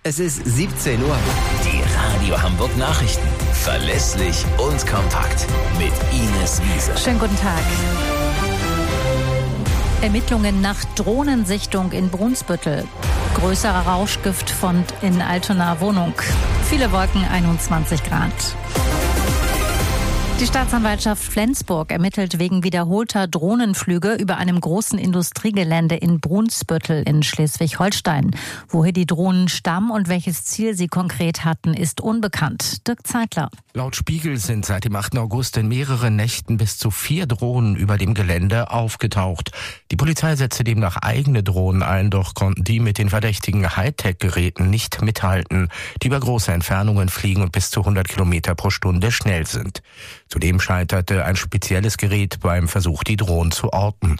Es ist 17 Uhr. Die Radio Hamburg Nachrichten. Verlässlich und kompakt. Mit Ines Wiese. Schönen guten Tag. Ermittlungen nach Drohnensichtung in Brunsbüttel. Größerer Rauschgiftfund in Altonaer Wohnung. Viele Wolken, 21 Grad. Die Staatsanwaltschaft Flensburg ermittelt wegen wiederholter Drohnenflüge über einem großen Industriegelände in Brunsbüttel in Schleswig-Holstein. Woher die Drohnen stammen und welches Ziel sie konkret hatten, ist unbekannt. Dirk Zeitler. Laut Spiegel sind seit dem 8. August in mehreren Nächten bis zu 4 Drohnen über dem Gelände aufgetaucht. Die Polizei setzte demnach eigene Drohnen ein, doch konnten die mit den verdächtigen Hightech-Geräten nicht mithalten, die über große Entfernungen fliegen und bis zu 100 Kilometer pro Stunde schnell sind. Zudem scheiterte ein spezielles Gerät beim Versuch, die Drohnen zu orten.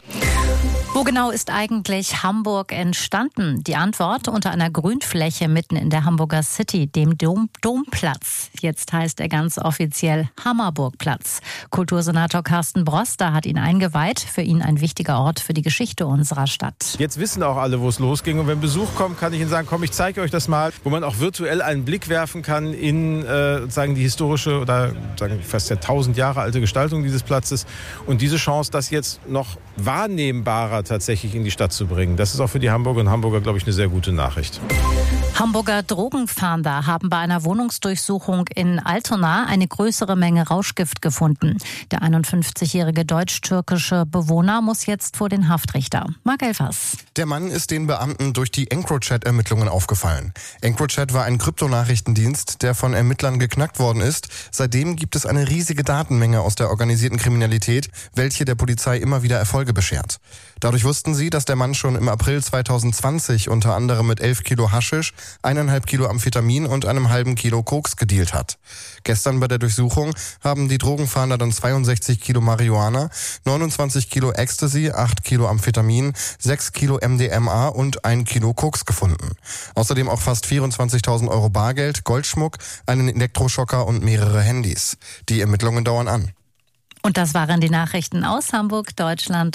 Wo genau ist eigentlich Hamburg entstanden? Die Antwort: unter einer Grünfläche mitten in der Hamburger City, dem Domplatz. Jetzt heißt er ganz offiziell Hammerburgplatz. Kultursenator Carsten Broster hat ihn eingeweiht. Für ihn ein wichtiger Ort für die Geschichte unserer Stadt. Jetzt wissen auch alle, wo es losging. Und wenn Besuch kommt, kann ich Ihnen sagen, komm, ich zeige euch das mal, wo man auch virtuell einen Blick werfen kann in die historische oder fast 1000 Jahre alte Gestaltung dieses Platzes. Und diese Chance, das jetzt noch wahrnehmbarer tatsächlich in die Stadt zu bringen, das ist auch für die Hamburger und Hamburger, glaube ich, eine sehr gute Nachricht. Hamburger Drogenfahnder haben bei einer Wohnungsdurchsuchung in Altona eine größere Menge Rauschgift gefunden. Der 51-jährige deutsch-türkische Bewohner muss jetzt vor den Haftrichter. Marc Elfers. Der Mann ist den Beamten durch die EncroChat-Ermittlungen aufgefallen. EncroChat war ein Kryptonachrichtendienst, der von Ermittlern geknackt worden ist. Seitdem gibt es eine riesige Datenmenge aus der organisierten Kriminalität, welche der Polizei immer wieder Erfolge beschert. Dadurch wussten sie, dass der Mann schon im April 2020 unter anderem mit 11 Kilo Haschisch, 1,5 Kilo Amphetamin und einem halben Kilo Koks gedealt hat. Gestern bei der Durchsuchung haben die Drogenfahnder dann 62 Kilo Marihuana, 29 Kilo Ecstasy, 8 Kilo Amphetamin, 6 Kilo MDMA und 1 Kilo Koks gefunden. Außerdem auch fast 24.000 Euro Bargeld, Goldschmuck, einen Elektroschocker und mehrere Handys. Die Ermittlungen dauern an. Und das waren die Nachrichten aus Hamburg, Deutschland